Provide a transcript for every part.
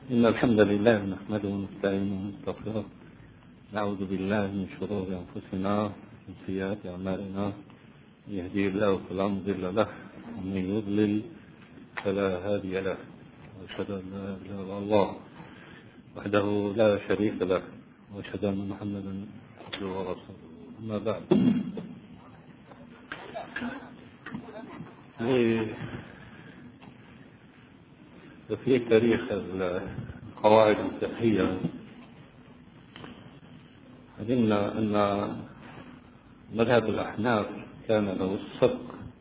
إن الحمد لله نحمده ونستعينه ونستغفره، نعوذ بالله من شرور أنفسنا ومن سيئات أعمالنا، من يهديه الله فلا مضل له ومن يضلل فلا هادي له، وأشهد أن لا إله إلا الله وحده لا شريك له، وأشهد أن محمدا عبده ورسوله. أما بعد، في تاريخ القواعد الفقهية علمنا أن مذهب الأحناف كان له السبق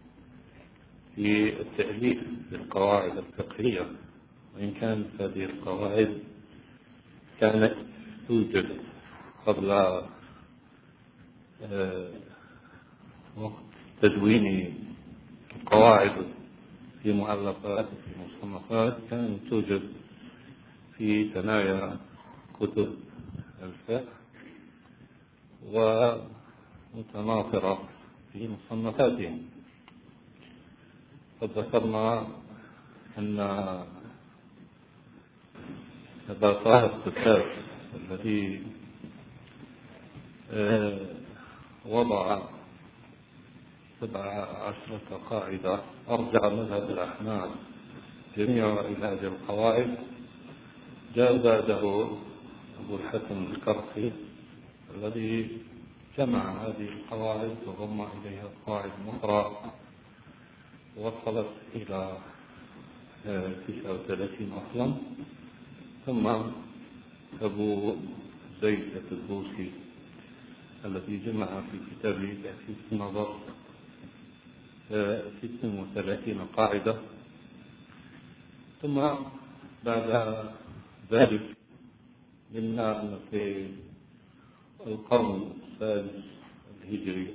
في التأليف للقواعد الفقهية، وإن كانت هذه القواعد كانت توجد قبل وقت تدوين القواعد في مؤلفات في مصنفات، كانت توجد في ثنايا كتب الفقه ومتناثرة في مصنفاتهم. قد ذكرنا أن هذا صاحب الكتاب الذي وضع 17 قاعدة أرجع مذهب الأحناف جميعا إلى هذه القواعد. جاء بعده أبو الحسن الكرخي الذي جمع هذه القواعد وضم إليها قواعد أخرى وصلت إلى 39 أصلا. ثم أبو زيد التبوسي الذي جمع في كتابه تأسيس النظر 36 قاعدة. ثم بعد ذلك قلنا أن في القرن الثالث الهجري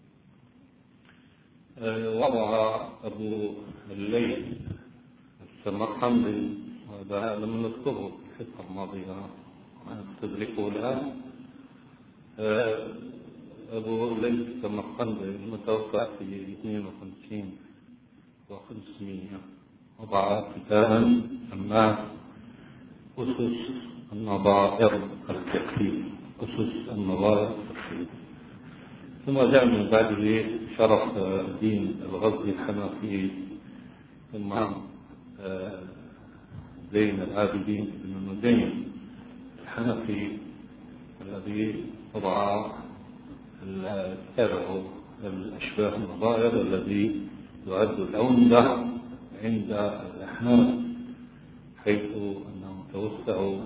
وضع أبو الليث السمرقندي، وهذا لم نذكره في الحصة الماضية تدركه الآن. أبو الليث السمرقندي المتوفى في 52 و500 وضع كتابا سماه أسس النظائر الفقهية. ثم جاء من بعده شرف الدين الغزي الحنفي، ثم زين العابدين بن نديم الحنفي الذي وضع كتابه الأشباه النظائر الذي يعد العمدة عند الأحناف، حيث أنهم توسعوا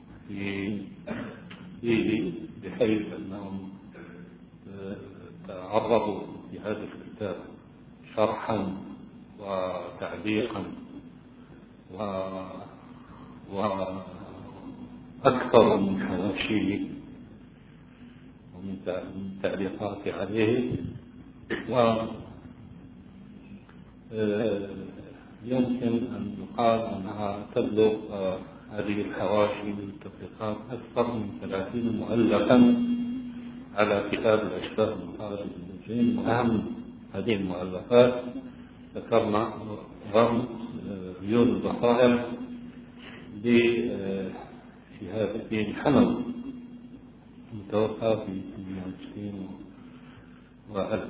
فيه بحيث أنهم تعرضوا في هذا الكتاب شرحا وتعليقا وأكثر من حواشيه ومن تعليقات عليه. يمكن أن يقال أنها تبلغ هذه الحواشي والتفريقات أكثر من 30 مؤلفا على كتاب الأشباه النظائر النجيم. وأهم هذه المؤلفات ذكرنا رمز رياض البصائر لشهاب الدين الحنفي المتوفى في 98 و1000.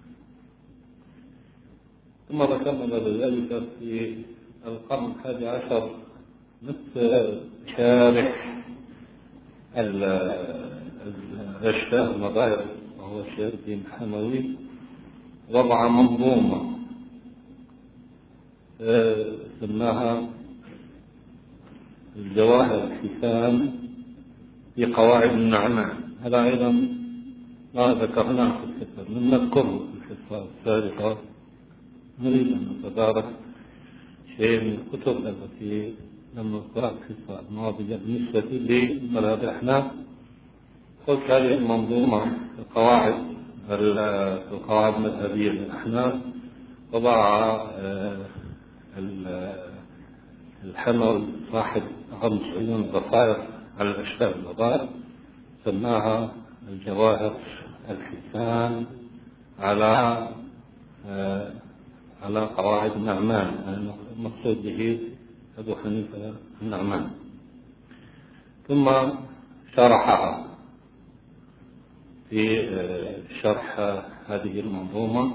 ثم ذكرنا بعد ذلك في القرن 11 مثل شارح الأشباه النظائر وهو شهاب الدين الحموي وضع منظومة سماها الجواهر الحسان في قواعد النعمان. هذا أيضا ما ذكرناه في الحصة، من نذكره في الحصة السابقة. نريد أن نتدارك شيء من الكتب التي لم نذكرها في الحصة الماضية بالنسبة لمذهب الأحناف. قلت هذه المنظومة القواعد المذهبية للأحناف وضع الحموي صاحب رمز عيون البصائر على الأشباه النظائر، سماها الجواهر الحسان على قواعد النعمان. المقصود به أبو حنيفة النعمان. ثم شرحها في شرح هذه المنظومة،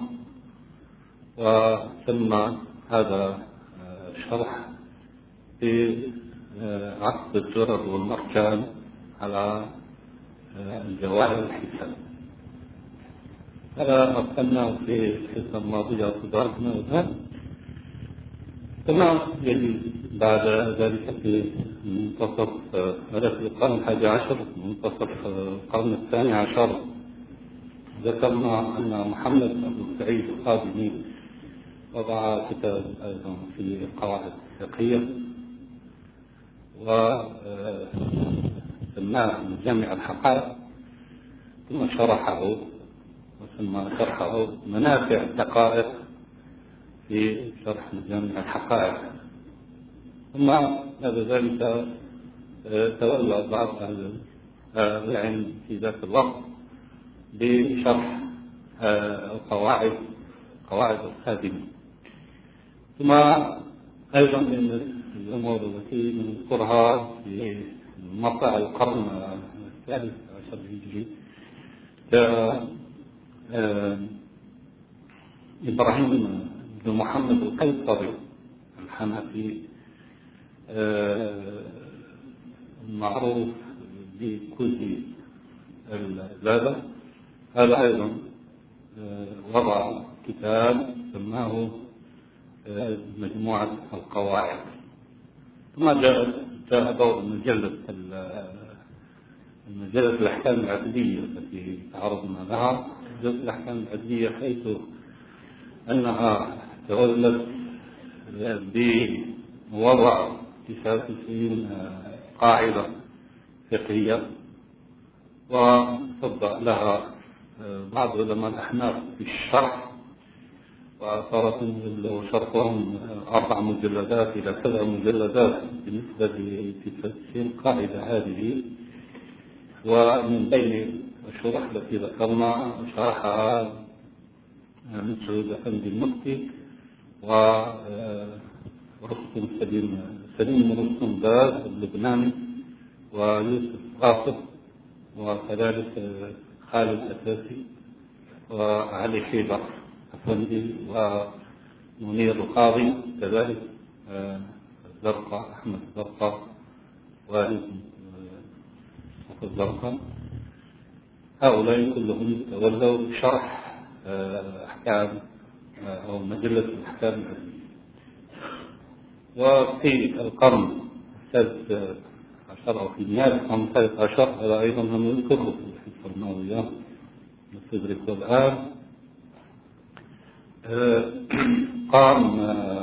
وثم هذا الشرح في عقد الدرر والمرجان على الجواهر الحساب. هذا أرسلناه في الحصة الماضية وتداركنا وذهب. ثم يلي بعد ذلك في منتصف القرن 11، منتصف القرن 12، ذكرنا أن محمد بن سعيد القاضي وضع كتاب أيضا في القواعد الفقهية وسماه جامع الحقائق، ثم شرحه وسمى شرحه منافع الدقائق في شرح جامع الحقائق. ثم بعد ذلك تولى بعض أهل العلم في ذات الوقت بشرح قواعد الخادم. ثم أيضا من الأمور التي نذكرها في مطلع القرن 13 الهجري جاء إبراهيم بن محمد القيصري الحنفي المعروف بكوزي البابا، هذا أيضا وضع كتاب سماه مجموعة القواعد. ثم جاء دور مجلة الأحكام العدلية التي تعرضنا لها، مجلة الأحكام العدلية، حيث أنها تولت بوضع 99 قاعدة فقهية، وصدق لها بعض علماء الأحناف في الشرح، وصارت شرحهم 4 مجلدات إلى 7 مجلدات بالنسبة ل 99 قاعدة هذه. ومن بين الشروح التي ذكرنا شرحها من سعود أفندي المفتي ورستم سليم رستم باز اللبناني، ويوسف غاصب، وكذلك خالد أساسي، وعلي حيدر أفندي، ومنير القاضي، كذلك الزرقاء أحمد الزرقاء الزرقاء. هؤلاء كلهم تولوا شرح أحكام أو مجلة الأحكام العلمية. وفي القرن 16 أو في نهاية القرن 13 هذا أيضا هم يذكروا في الحصة الماضية نستدرك الآن، قام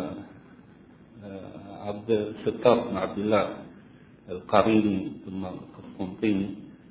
عبد الستار بن عبد الله القريني ثم القسطنطيني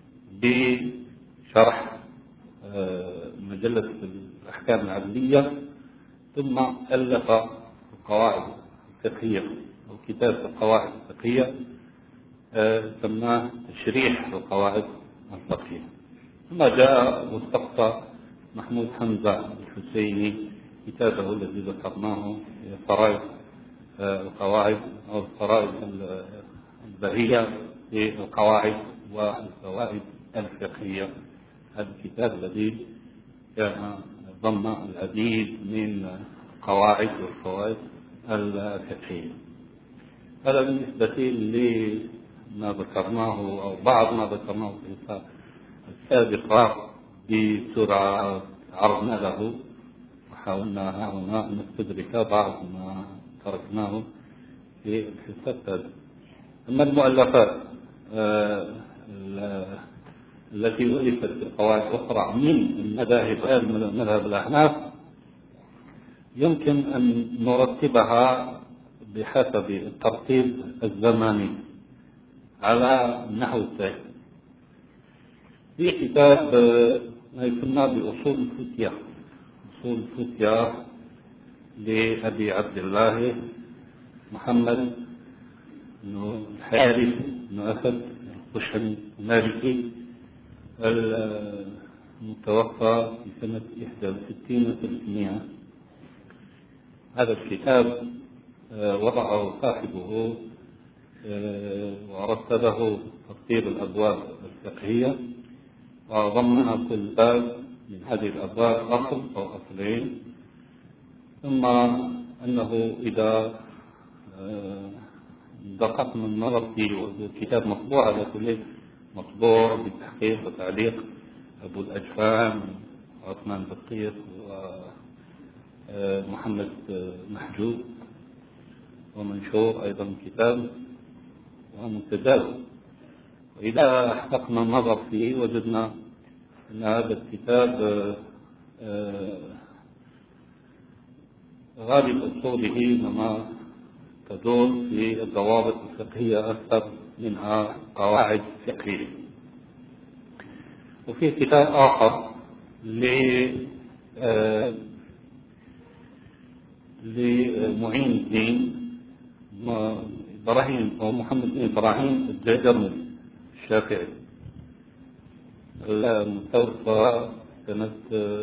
بشرح مجلة الأحكام العدلية، ثم ألف القواعد الفقهية أو كتاب القواعد الفقهية سماه تشريح القواعد الفقهية. ثم جاء مستقصى محمود حمزة الحسيني كتابه الذي ذكرناه فرائض القواعد أو الفرائض البهية في القواعد والفوائد الفقهية. هذا الكتاب الذي كان ضم العديد من القواعد والفوائد الفقهية. هذا بالنسبة لما ذكرناه أو بعض ما ذكرناه في الحصة السابقة بسرعة عرضنا له، وحاولنا هنا نستدرك بعض ما تركناه في الحصة السابقة. أما المؤلفات التي ألفت في القواعد أخرى من المذاهب غير مذهب الأحناف يمكن أن نرتبها بحسب الترتيب الزماني على النحو التالي. في كتاب ما يسمى بأصول الفتية، أصول الفتية لأبي عبد الله محمد بن الحارث بن أسد الخشني المالكي المتوفى في سنة 61 و300. هذا الكتاب وضعه صاحبه ورتبه ترتيب الأبواب الفقهية، وضمن كل باب من هذه الأبواب أصل أو أصلين. ثم أنه إذا دققنا النظر في الكتاب مطبوع على كل مطبوع بالتحقيق وتعليق أبو الأجفان عثمان بطير ومحمد محجوب، ومنشور أيضا كتاب ومتداول. وإذا أحققنا النظر فيه وجدنا أن هذا الكتاب غالب أصوله إنما تدور في الضوابط الفقهية أكثر منها قواعد فقهية. وفي كتاب آخر لمعين الدين إبراهيم أو محمد بن إبراهيم الجرمي الشافعي المتوفى سنة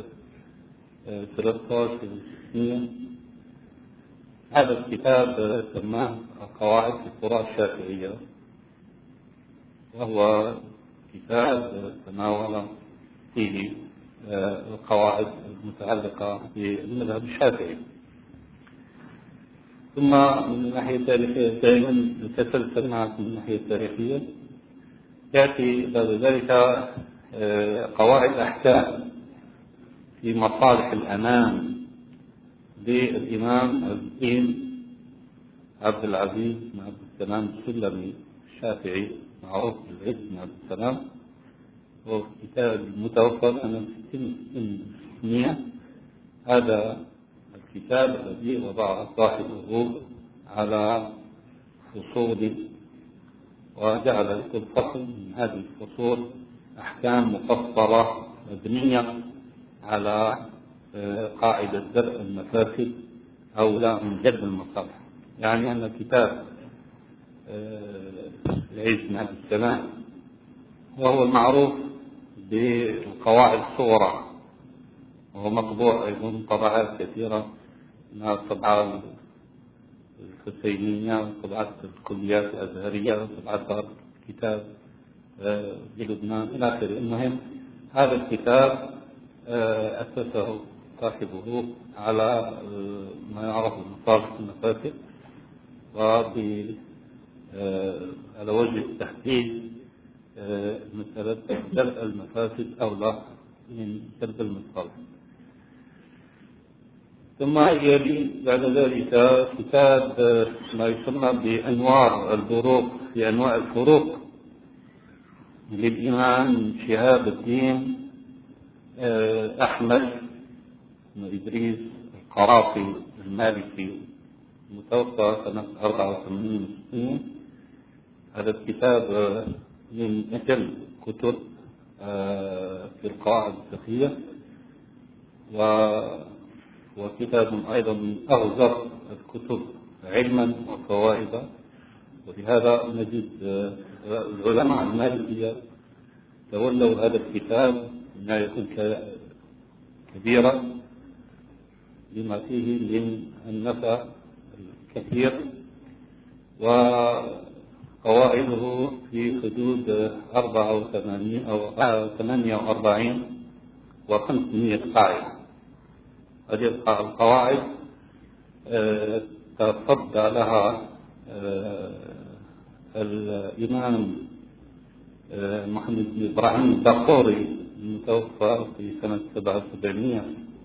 13 هذا الكتاب سماه قواعد في الفروع الشافعية، وهو كتاب تناول فيه القواعد المتعلقة بالمذهب الشافعي. ثم من الناحية التاريخية دائما نتسلسل معكم من الناحية التاريخية، يأتي بعد ذلك قواعد أحكام في مصالح الأمان للإمام الدين عبد العزيز بن عبد السلام السلمي الشافعي معروف بالعز بن عبد السلام، هو كتاب المتوفى سنة 600. هذا الكتاب الذي وضع صاحبه على فصول، وجعل لكل فصل من هذه الفصول أحكام مفصلة مبنية على قاعدة درء المفاسد أولى من جلب المصالح. يعني أن كتاب العز بن عبد السلام وهو المعروف بالقواعد الصغرى، وهو مطبوع أيضا طبعات كثيرة من الطبعات الحسينية وطبعات الكليات الأزهرية وطبعات دار الكتاب بلبنان إلى آخره. المهم هذا الكتاب أسسه صاحبه على ما يعرف بمصالح المفاسد، على وجه التحديد مسألة درء المفاسد أولى من جلب المصالح. ثم يلي بعد ذلك كتاب ما يسمى بأنوار البروق في أنواع الفروق للإمام شهاب الدين أحمد بن إدريس القرافي المالكي المتوفى سنة 84. هذا الكتاب من أجل كتب في القواعد الفقهية، وكتاب أيضا من أغزر الكتب علما وفوائدا. ولهذا نجد العلماء المالكية تولوا هذا الكتاب عناية كبيرة لما فيه من النفع الكثير، وقواعده في حدود 84 أو 48 و500 قاعدة. هذه القواعد تصدى لها الإمام محمد بن إبراهيم الدقوري المتوفى في سنة 77،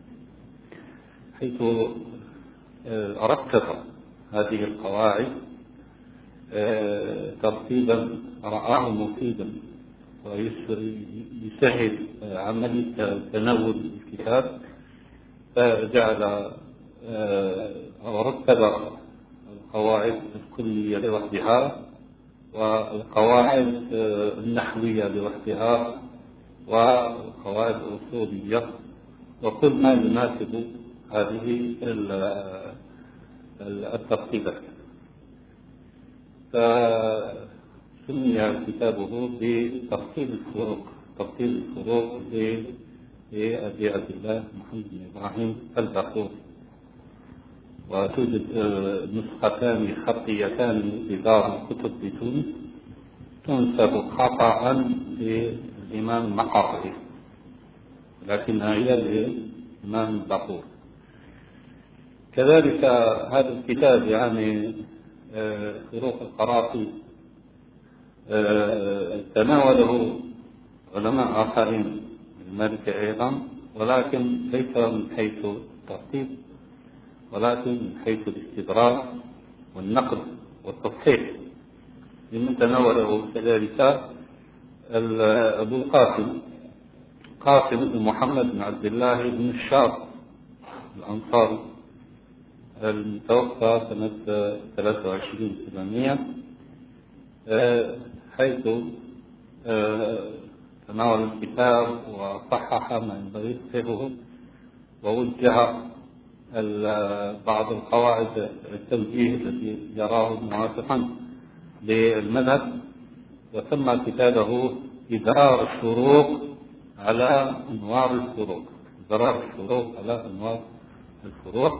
حيث رتب هذه القواعد ترتيبا رآه مفيدا ويسهل عملية تناول الكتاب، فجعل ورتب القواعد الكلية لوحدها والقواعد النحوية لوحدها والقواعد الأصولية وكل ما يناسب هذه الترتيبات. فسمي كتابه بترتيب الفروق، ترتيب الفروق لأبي عبد الله محمد بن إبراهيم الدقوري. وتوجد نسختان خطيتان لدار الكتب بتونس تنسب خطأ للإمام المقري، لكنها هي للإمام الباقور. كذلك هذا الكتاب يعني فروق القراطي تناوله علماء آخرين المالكي أيضا، ولكن ليس من حيث الترتيب ولكن من حيث الاستدراك والنقد والتصحيح. ممن تناوله كذلك أبو القاسم قاسم بن محمد بن عبد الله بن الشاب الأنصاري المتوفى سنة 23 حيث تناول الكتاب وصحح ما ينبغي تصحيحه، ووجه بعض القواعد التوجيه التي يراه موافقا للمذهب، وسمى كتابه إدرار الشروق على أنوار الفروق. إدرار الشروق على أنوار الفروق.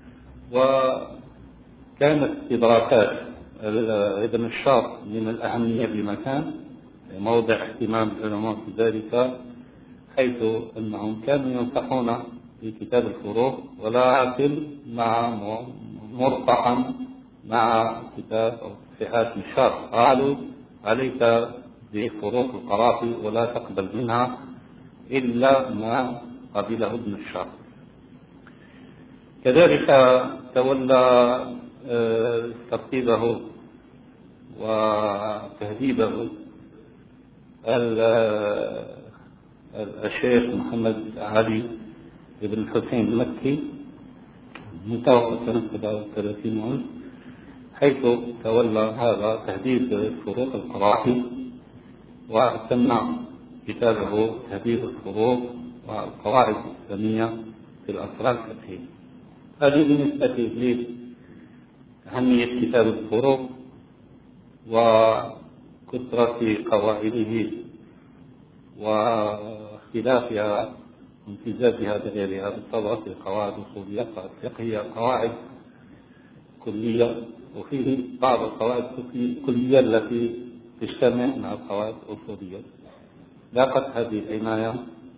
وكانت استدراكات ابن الشاط من الأهمية بمكان، موضع اهتمام العلماء في ذلك، حيث أنهم كانوا ينصحون في كتاب الفروق ولكن مع مرفقا مع كتاب أو صحات الشرع. قالوا عليك بفروق القراطي ولا تقبل منها إلا ما قبله ابن الشاط. كذلك تولى ترتيبه وتهذيبه الشيخ محمد علي بن الحسين المكي متوفى سنة 37 حيث تولى هذا تهذيب فروق القراطي، وسمى كتابه تهذيب الفروق والقواعد الإسلامية في الأسرار الفقهية. هذه بالنسبة لأهمية كتاب الفروق وكثرة قواعده واختلافها وامتزاجها بغيرها، بالطبع في قواعد أصولية قواعد فقهية قواعد كلية، وفيه بعض القواعد الكلية التي تجتمع مع القواعد الأصولية. لاقت هذه العناية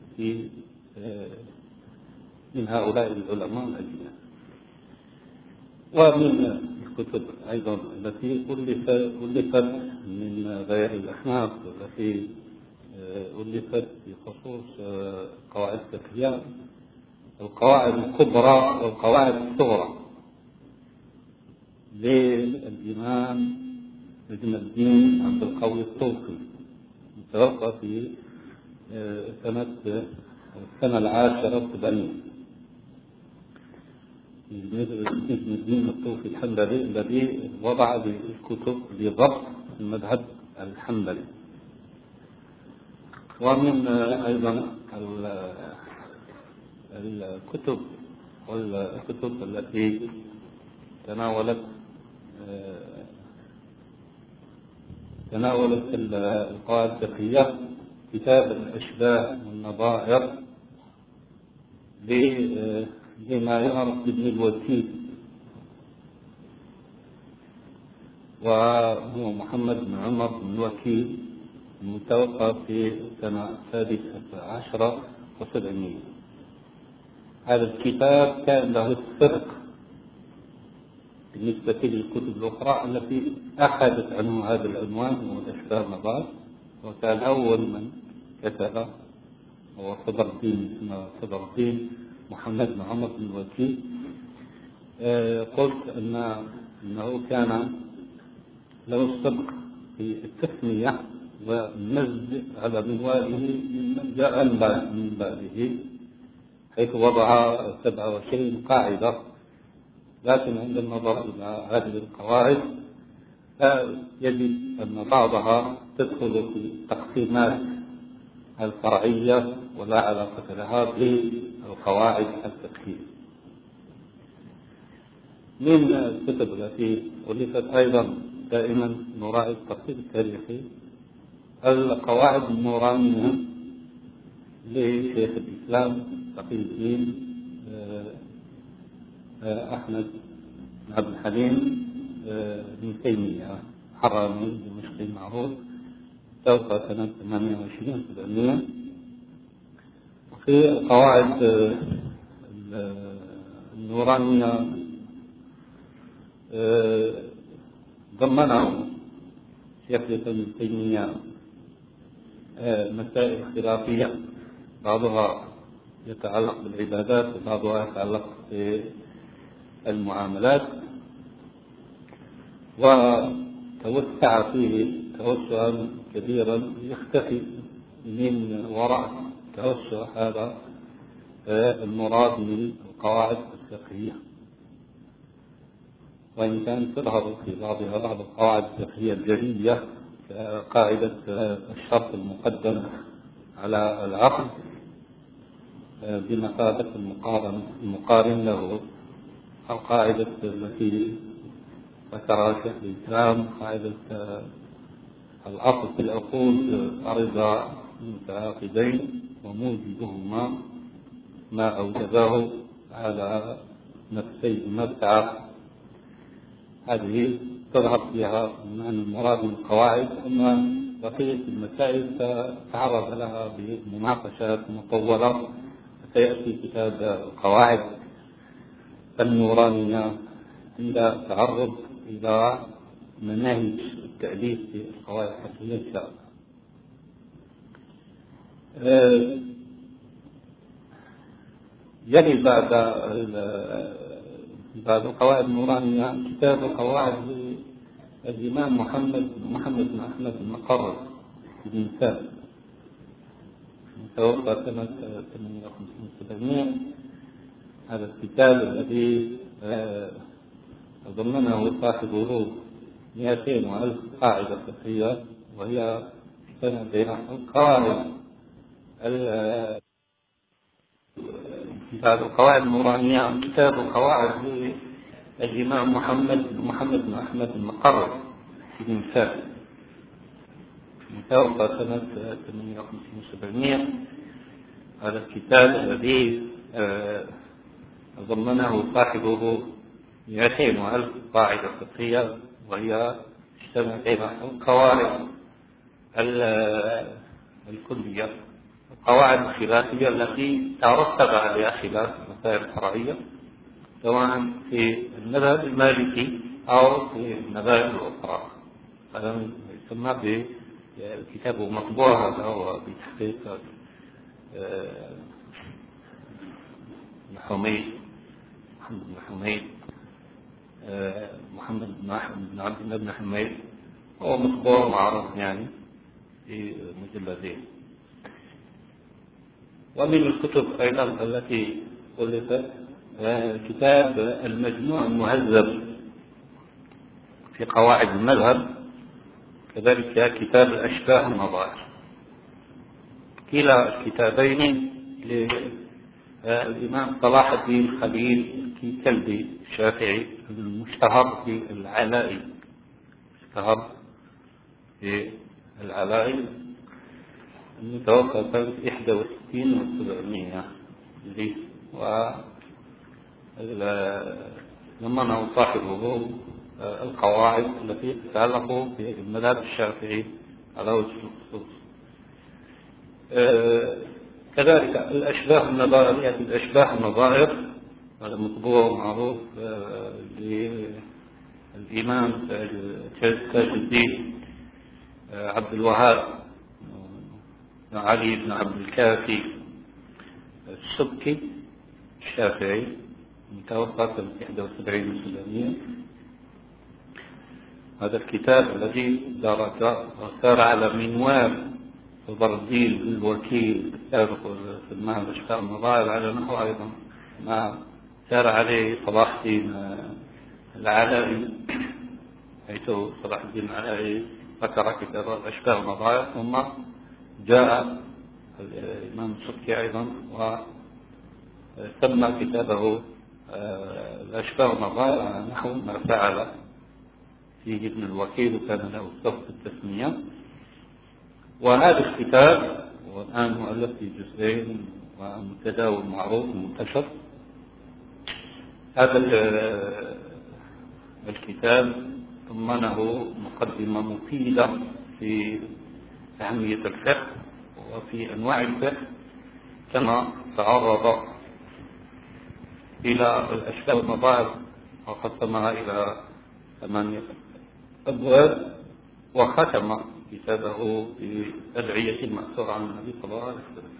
من هؤلاء العلماء الأجلاء. ومن الكتب أيضا التي ألفت من غير الأحناف والتي ألفت بخصوص قواعد الفقهية القواعد الكبرى والقواعد الصغرى للإمام ابن الدين عبد القوي الطوفي، متوفى في السنة 10 700. ابن الدين الطوفي الحنبلي الذي وضع الكتب لضبط المذهب الحنبلي. ومن أيضا الكتب التي تناولت القواعد الفقهية كتاب الأشباه والنظائر لما يعرف بابن الوكيل، وهو محمد بن عمر بن الوكيل المتوفى في سنة 16 و700. هذا الكتاب كان له السبق بالنسبة للكتب الأخرى التي أخذت عنه هذا العنوان والأشباه والنظائر، وكان أول من كتب هو صدر الدين محمد بن عمر بن الوكيل. قلت أنه كان له السبق في التسمية والنزل على منواله ممن جاء من بعده، حيث وضع 27 قاعدة. لكن عند النظر إلى هذه القواعد يجد أن بعضها تدخل في التقسيمات الفرعية ولا علاقة لها بالقواعد الفقهية. من الكتب التي ألفت أيضا دائما نراعي الترتيب التاريخي القواعد النورانية لشيخ الإسلام تقي الدين أحمد عبد الحليم بن تيمية حرامي دمشقي معروف، توفى سنة 28 700. في القواعد النورانية ضمنه شيخ ابن تيمية مسائل خلافية، بعضها يتعلق بالعبادات وبعضها يتعلق بالمعاملات، وتوسع فيه توسعا كبيرا يختفي من وراء توسع هذا المراد من القواعد الفقهية، وإن كان تظهر في بعضها بعض القواعد الفقهية الجلية كقاعدة الشرط المقدم على العقد بمثابة المقارن له، القاعدة التي ذكرها شيخ الإسلام، قاعدة الأصل في العقود رضا المتعاقدين وموجبهما ما أوجبه على نفسي المبتع. هذه تظهر فيها معنى المراد من القواعد، أما بقية المسائل تعرض لها بمناقشات مطولة، سيأتي كتاب القواعد النورانية عند تعرض إلى مناهج التأليف في القواعد الفقهية إن شاء الله. يلي بعد القواعد النورانية كتاب القواعد للإمام محمد بن أحمد المقرر بن سالم، توفى سنة 58 هذا الكتاب الذي ضمنه صاحبه 200,000 قاعدة فقهية، وهي القواعد بعد القواعد النورانية كتاب القواعد للإمام محمد بن أحمد المقرر بن سالم، توفى سنة 58 هذا الكتاب الذي ضمنه صاحبه 200,000 قاعدة فقهية، وهي اجتمعت القواعد الكلية، القواعد الخلافية التي ترتب عليها خلاف المسائل الفرعية، سواء في المذهب المالكي أو في المذاهب الأخرى. هذا يسمى بكتاب مطبوع، هذا هو بتحقيق محمد بن أحمد بن عبد الله بن حميد، هو مطبوع معروف يعني في مجلدين. ومن الكتب أيضا التي ألفت كتاب المجموع المهذب في قواعد المذهب، كذلك كتاب الأشباه النظائر. كلا الكتابين للإمام صلاح الدين خليل كلبي الشافعي المشتهر في العلائي، المتوفى سنة 61 و700، ولمنه صاحبه القواعد التي تتعلق بالمذهب الشافعي على وجه الخصوص. كذلك الأشباه النظائر هذا مطبوع معروف للإمام تاج الدين عبد الوهاب علي بن عبد الكافي السبكي الشافعي، متوفى سنة 71 700. هذا الكتاب الذي سار على منوال وبرديل الوكيل في المعنى الأشباه النظائر على نحو أيضا ما سار عليه صلاح الدين العلائي، حيث صلاح الدين العلائي ذكر كتاب الأشباه النظائر، ثم جاء الإمام السبكي أيضا وسمى كتابه الأشباه النظائر على نحو ما فعل فيه ابن الوكيل، وكان له سبق التسمية. وهذا الكتاب والآن مؤلف في جزئين ومتداول معروف ومنتشر. هذا الكتاب ضمنه مقدمة مفيدة في أهمية الفقه وفي أنواع الفقه، كما تعرض إلى الأشكال والمظاهر وقسمها إلى 8 أبواب، وختم كتابه بأدعية المأثورة عن النبي صلى الله عليه وسلم.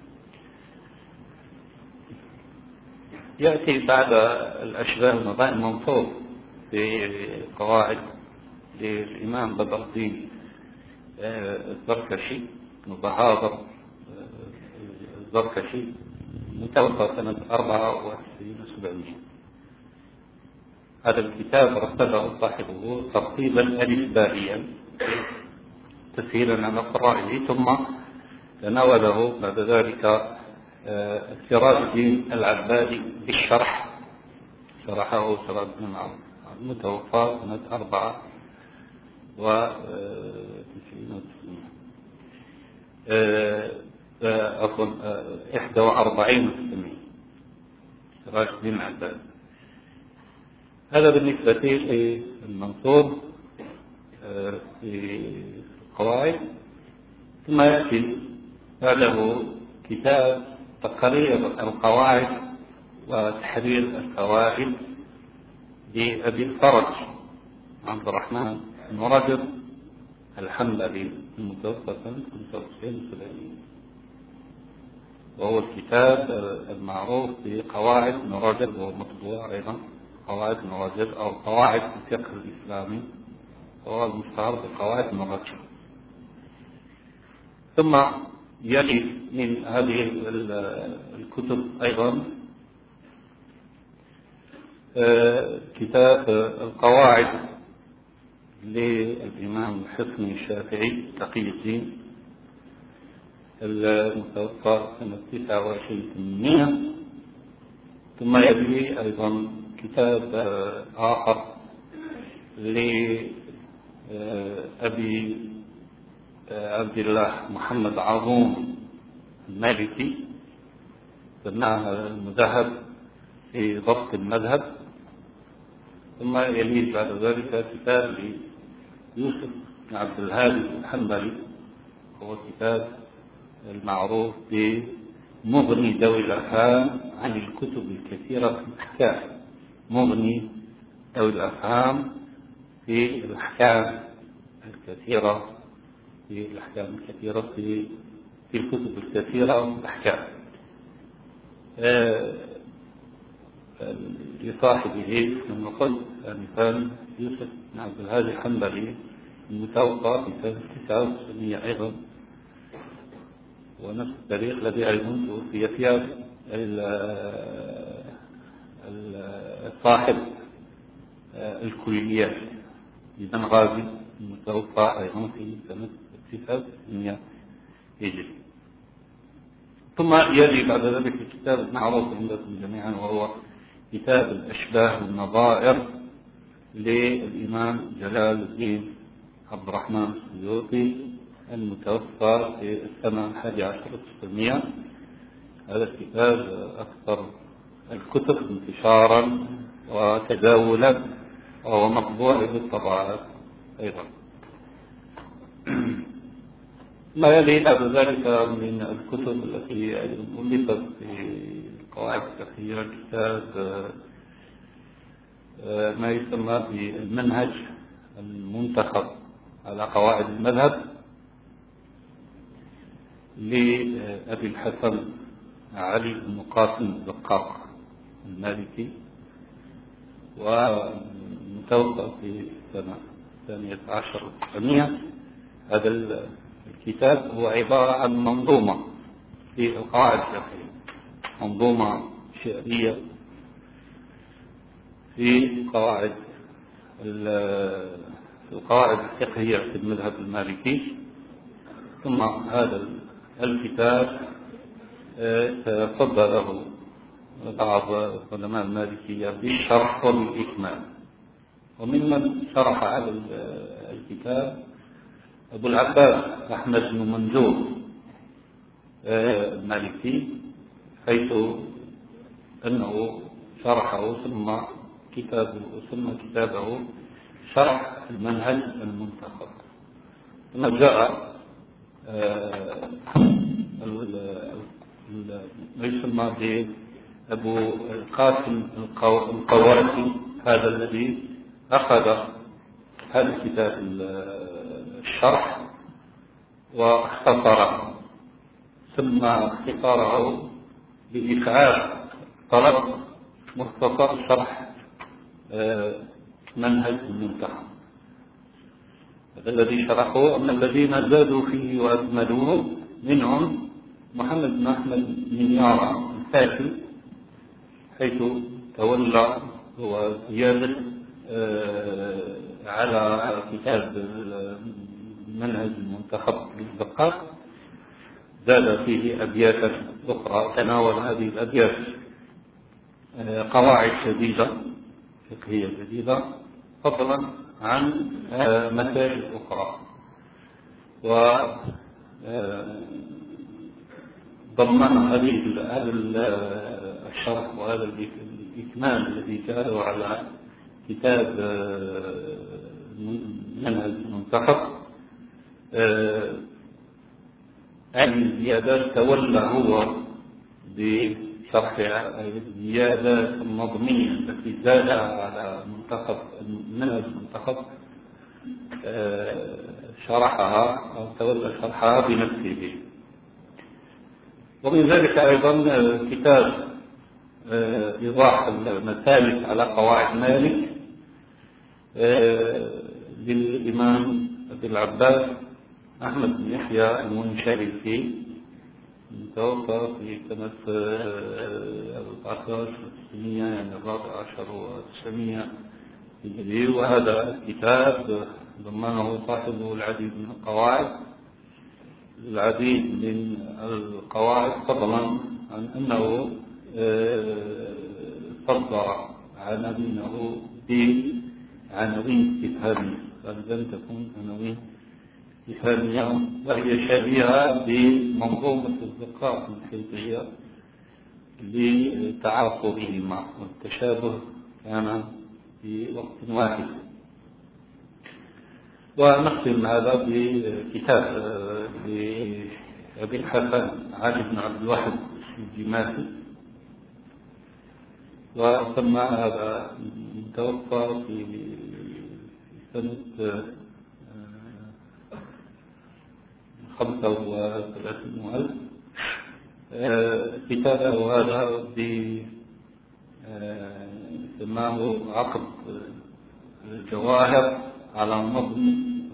يأتي بعد الأشباه والمظاهر المنصوص في قواعد للإمام بدر الدين الزركشي مبهاضر الزركشي، متوفى سنة 24 هذا الكتاب رتبه صاحبه ترتيبا ألفبائيا تسهيلا على قراءه، ثم تناوله بعد ذلك سراج الدين العبادي بالشرح، شرحه سراج الدين المتوفى سنة 41 سراج الدين العبادي. هذا بالنسبة للمنصور في القواعد. ثم يأتي بعده كتاب تقرير القواعد وتحرير الفوائد لأبي الفرج عبد الرحمن بن رجب الحنبلي المتوفى سنة 95، وهو الكتاب المعروف بقواعد ابن رجب، وهو مطبوع أيضا قواعد ابن رجب أو قواعد الفقه الإسلامي، وهو المشتهر بقواعد ابن رجب. ثم يلي من هذه الكتب أيضا كتاب القواعد للإمام الحسني الشافعي تقي الدين المتوفى سنة 29. ثم يلي أيضا كتاب آخر لأبي عبد الله محمد عظوم المالكي، سماها المذهب في ضبط المذهب. ثم يلي بعد ذلك كتاب يوسف بن عبد الهادي الحنبلي، هو كتاب المعروف بمغني ذوي الأفهام عن الكتب الكثيرة في الأحكام، مغني ذوي الأفهام في الأحكام الكثيرة، في الكتب الكثيرة والأحكام، لصاحبه من قلت مثال يوسف بن عبد الهادي الحنبلي المتوفى في سنة 99 أيضا، ونفس التاريخ الذي أيضا توفي فيها صاحب الكليات ابن غازي المتوفى أيضا في سنة 99 هجري. ثم يلي بعد ذلك الكتاب المعروف عندكم جميعا، وهو كتاب الأشباه والنظائر للإمام جلال الدين عبد الرحمن السيوطي المتوفى في السنة 11 هذا الكتاب أكثر الكتب انتشارا وتداولا، وهو مطبوع بالطبعات أيضا. ما يلي بعد ذلك من الكتب التي ألفت في القواعد الفقهية كتاب ما يسمى بالمنهج المنتخب على قواعد المذهب لأبي الحسن علي بن قاسم الزقاق المالكي، ومتوفى في سنة 12. هذا الكتاب هو عبارة عن منظومة في القواعد الفقهية، منظومة شعرية في القواعد الفقهية في المذهب المالكي. ثم هذا الكتاب تفضله بعض علماء المالكية بالشرح والإكمال، وممن شرح هذا الكتاب أبو العباس أحمد بن منذور المالكي، حيث أنه شرحه ثم كتابه شرح المنهج المنتخب. ثم جاء ما يسمى بأبو القاسم القواسي، هذا الذي أخذ هذا الكتاب الشرح واختصره، ثم اختصاره بإفعال طلب مختصر شرح منهج المنتخب. الذي شرحه أن الذين زادوا فيه وأكملوه منهم محمد بن أحمد منيارة الفاسي، حيث تولى هو زيادة على كتاب منهج المنتخب للدقاق، زاد فيه أبياتا أخرى تناول هذه الأبيات قواعد جديدة فقهية جديدة، فضلا عن مسائل أخرى. وضمن هذا الشرح وهذا الإكمال الذي جاءه على كتاب منهج المنتخب عن زيادات تولى هو بشرح الزيادات النظمية التي زادها على منهج المنتخب، شرحها أو تولى شرحها بنفسه. ومن ذلك أيضا كتاب إيضاح المسالك على قواعد مالك للإمام أبي العباس أحمد بن يحيى المنشرفي، توفى في سنة 1400 يعني 14 هجري. وهذا الكتاب ضمنه صاحبه العديد من القواعد، فضلا عن أنه صدر عناوينه بعناوين استفهامية، فلم تكون عناوين استفهامية، وهي شبيهة بمنظومة الزقاق الحيثية لتعاقبهما، والتشابه كان في وقت واحد. ونختم هذا بكتاب لأبي الحسن علي بن عبد الواحد الجماسي، وسمى هذا متوفى في سنة 35,000. كتابه هذا سماه عقد الجواهر على نظم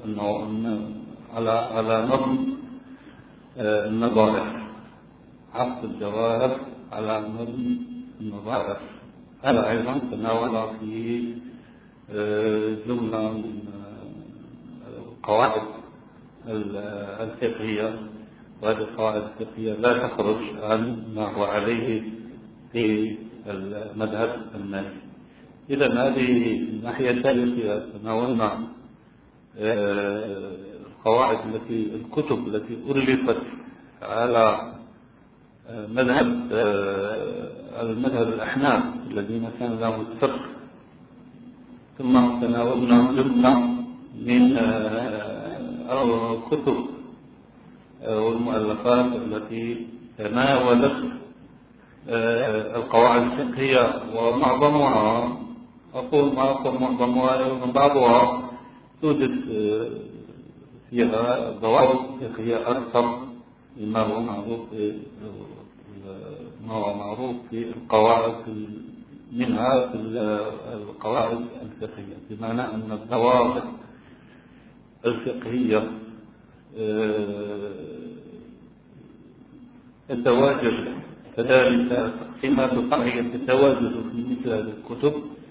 النظائر، عقد الجواهر على نظم النظائر. هذا أيضا تناول في جملة من القواعد الفقهية، وهذه القواعد الفقهية لا تخرج عن ما هو عليه في المذهب المالكي. إذا هذه الناحية الثالثة تناولنا الكتب التي ألفت على المذهب الأحناف الذين كان لهم الفقه، ثم تناولنا جملة من الكتب والمؤلفات التي تناولت القواعد الفقهية، ومعظمها معظمها من بعضها توجد فيها ضوابط فقهية أكثر مما هو معروف في القواعد، منها في القواعد الفقهية، بمعنى أن الضوابط الفقهية تتواجد، كذلك تقسيمات الفقهية تتواجد في مثل هذه الكتب،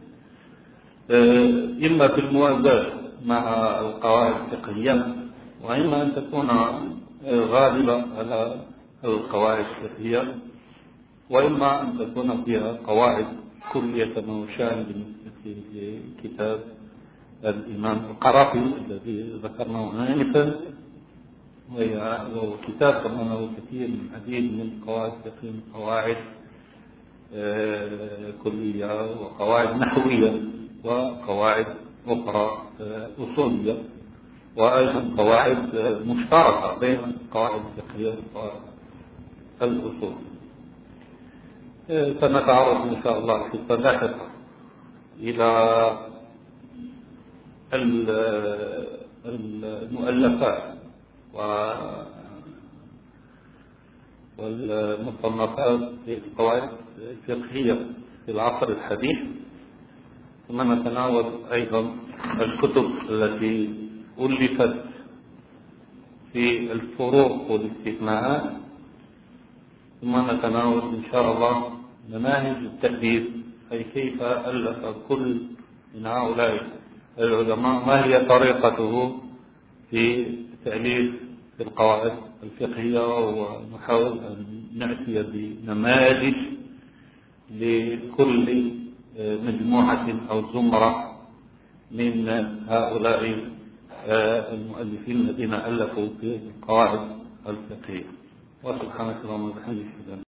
إما في الموازاة مع القواعد الفقهية، وإما أن تكون غالبة على القواعد الفقهية، وإما أن تكون فيها قواعد كلية كما هو شأن بالنسبة لكتاب الإمام القرافي الذي ذكرناه آنفا، وهو كتاب ضمنه كثير من عديد من قواعد الفقه، قواعد كلية وقواعد نحوية وقواعد أخرى أصولية، وأيضا قواعد مشتركة بين القواعد الفقهية والقواعد الأصول. سنتعرض إن شاء الله في اللاحقة إلى المؤلفات والمصنفات في القواعد الفقهية في العصر الحديث، ثم نتناول أيضا الكتب التي ألفت في الفروق والاستثناءات، ثم نتناول إن شاء الله مناهج التأليف، أي كيف ألف كل من هؤلاء العلماء، ما هي طريقته في تأليف القواعد الفقهية، ونحاول أن نأتي بنماذج لكل مجموعة أو زمرة من هؤلاء المؤلفين الذين ألفوا في القواعد الفقهية. وسبحانك اللهم وبحمدك.